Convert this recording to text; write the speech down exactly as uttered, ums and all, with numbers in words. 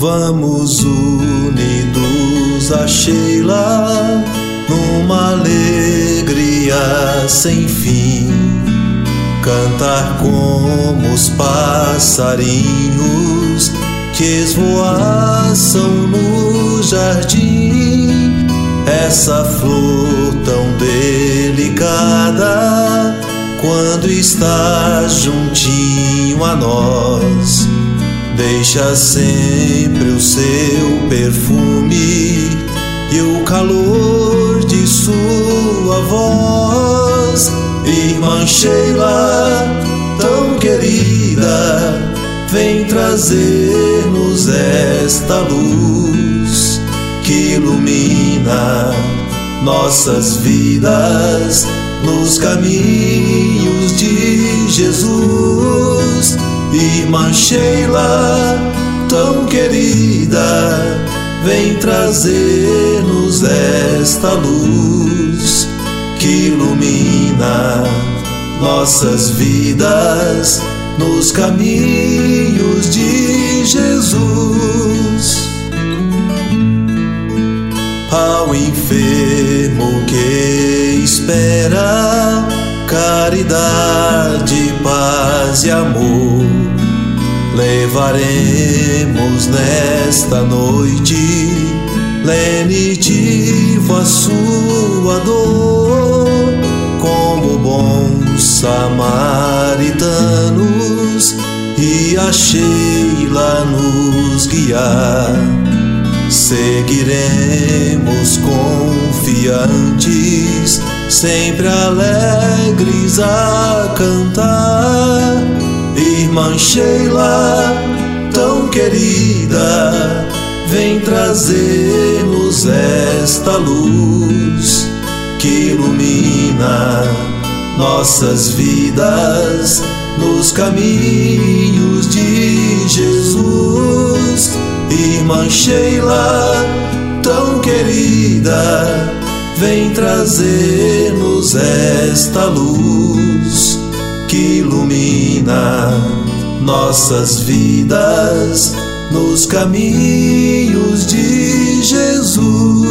Vamos unidos a Sheila, numa alegria sem fim, cantar como os passarinhos que esvoaçam no jardim. Essa flor tão delicada, quando está juntinho a nós, deixa sempre o seu perfume e o calor de sua voz. Irmã Sheila, tão querida, vem trazer-nos esta luz que ilumina nossas vidas nos caminhos de Jesus. Irmã Sheila, tão querida, vem trazer-nos esta luz que ilumina nossas vidas nos caminhos de Jesus. Ao enfermo que espera caridade, paz e amor, levaremos nesta noite lenitivo a sua dor. Como bons samaritanos e a Sheila nos guiar, seguiremos confiantes, sempre alegres a cantar. Irmã Sheila, tão querida, vem trazer-nos esta luz que ilumina nossas vidas nos caminhos de Jesus. Irmã Sheila, tão querida, vem trazer-nos esta luz que ilumina nossas vidas nos caminhos de Jesus.